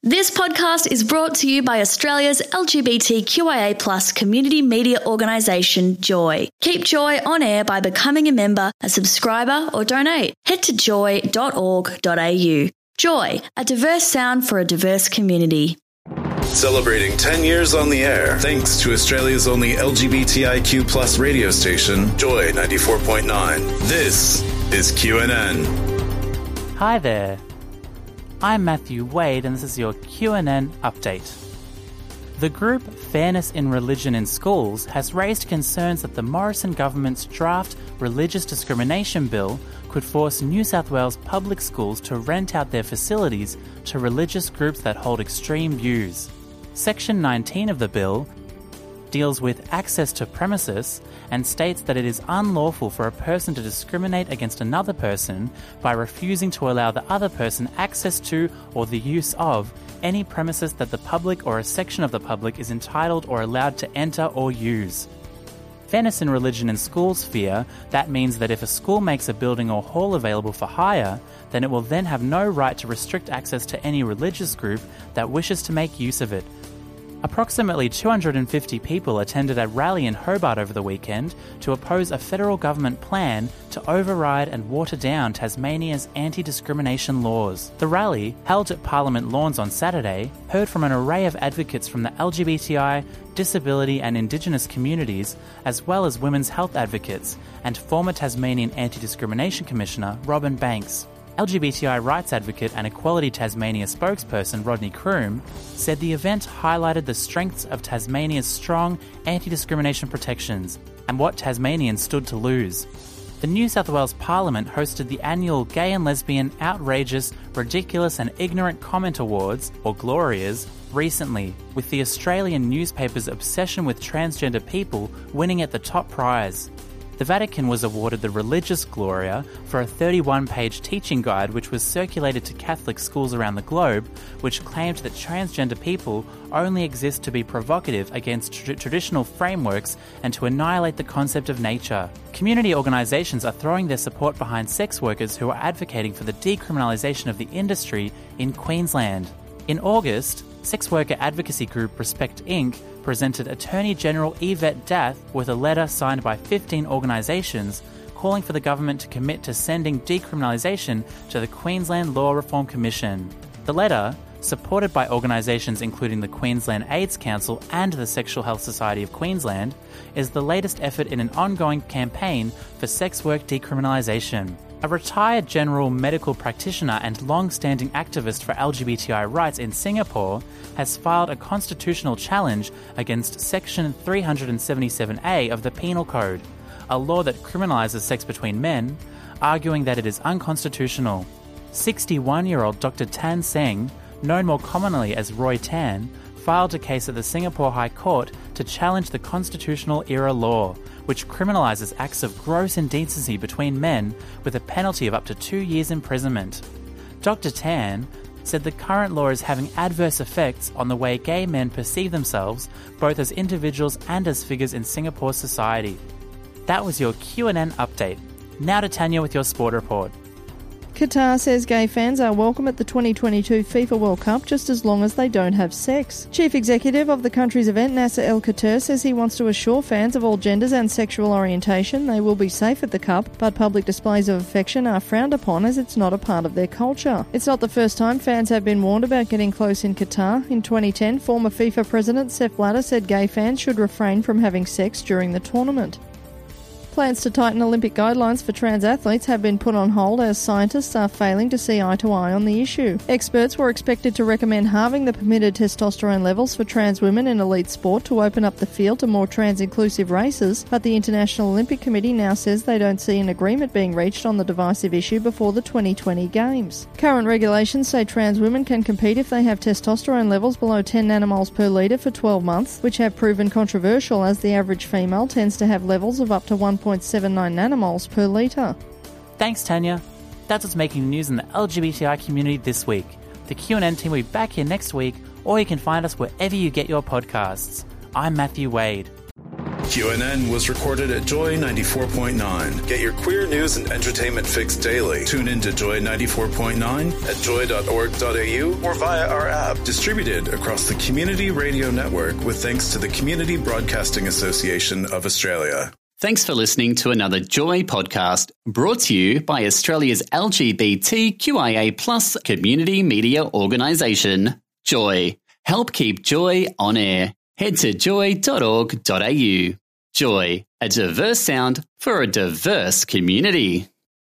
This podcast is brought to you by Australia's LGBTQIA+ community media organisation, Joy. Keep Joy on air by becoming a member, a subscriber or donate. Head to joy.org.au. Joy, a diverse sound for a diverse community. Celebrating 10 years on the air, thanks to Australia's only LGBTIQ+ radio station, Joy 94.9. This is QNN. Hi there. I'm Matthew Wade and this is your QNN update. The group Fairness in Religion in Schools has raised concerns that the Morrison government's draft religious discrimination bill could force New South Wales public schools to rent out their facilities to religious groups that hold extreme views. Section 19 of the bill deals with access to premises and states that it is unlawful for a person to discriminate against another person by refusing to allow the other person access to or the use of any premises that the public or a section of the public is entitled or allowed to enter or use. Fairness in Religion in Schools fear that means that if a school makes a building or hall available for hire, then it will then have no right to restrict access to any religious group that wishes to make use of it. Approximately 250 people attended a rally in Hobart over the weekend to oppose a federal government plan to override and water down Tasmania's anti-discrimination laws. The rally, held at Parliament Lawns on Saturday, heard from an array of advocates from the LGBTI, disability and Indigenous communities, as well as women's health advocates, and former Tasmanian Anti-Discrimination Commissioner Robin Banks. LGBTI rights advocate and Equality Tasmania spokesperson Rodney Croom said the event highlighted the strengths of Tasmania's strong anti-discrimination protections and what Tasmanians stood to lose. The New South Wales Parliament hosted the annual Gay and Lesbian Outrageous, Ridiculous and Ignorant Comment Awards, or Glorias, recently, with the Australian newspaper's obsession with transgender people winning at the top prize. The Vatican was awarded the Religious Gloria for a 31-page teaching guide which was circulated to Catholic schools around the globe, which claimed that transgender people only exist to be provocative against traditional frameworks and to annihilate the concept of nature. Community organisations are throwing their support behind sex workers who are advocating for the decriminalisation of the industry in Queensland. In August, sex worker advocacy group Respect Inc. presented Attorney General Yvette Dath with a letter signed by 15 organisations calling for the government to commit to sending decriminalisation to the Queensland Law Reform Commission. The letter, supported by organisations including the Queensland AIDS Council and the Sexual Health Society of Queensland, is the latest effort in an ongoing campaign for sex work decriminalisation. A retired general medical practitioner and long-standing activist for LGBTI rights in Singapore has filed a constitutional challenge against Section 377A of the Penal Code, a law that criminalises sex between men, arguing that it is unconstitutional. 61-year-old Dr. Tan Seng, known more commonly as Roy Tan, filed a case at the Singapore High Court to challenge the constitutional-era law, which criminalises acts of gross indecency between men with a penalty of up to 2 years' imprisonment. Dr. Tan said the current law is having adverse effects on the way gay men perceive themselves, both as individuals and as figures in Singapore's society. That was your QNN update. Now to Tanya with your sport report. Qatar says gay fans are welcome at the 2022 FIFA World Cup just as long as they don't have sex. Chief Executive of the country's event, Nasser El Khater, says he wants to assure fans of all genders and sexual orientation they will be safe at the Cup, but public displays of affection are frowned upon as it's not a part of their culture. It's not the first time fans have been warned about getting close in Qatar. In 2010, former FIFA President Sepp Blatter said gay fans should refrain from having sex during the tournament. Plans to tighten Olympic guidelines for trans athletes have been put on hold as scientists are failing to see eye to eye on the issue. Experts were expected to recommend halving the permitted testosterone levels for trans women in elite sport to open up the field to more trans-inclusive races, but the International Olympic Committee now says they don't see an agreement being reached on the divisive issue before the 2020 Games. Current regulations say trans women can compete if they have testosterone levels below 10 nanomoles per litre for 12 months, which have proven controversial as the average female tends to have levels of up to 1.79 nanomoles per litre. Thanks, Tanya. That's what's making news in the LGBTI community this week. The QNN team will be back here next week, or you can find us wherever you get your podcasts. I'm Matthew Wade. QNN was recorded at Joy 94.9. Get your queer news and entertainment fix daily. Tune in to Joy 94.9 at joy.org.au or via our app. Distributed across the Community Radio Network with thanks to the Community Broadcasting Association of Australia. Thanks for listening to another Joy podcast brought to you by Australia's LGBTQIA+ community media organisation, Joy. Help keep Joy on air. Head to joy.org.au. Joy, a diverse sound for a diverse community.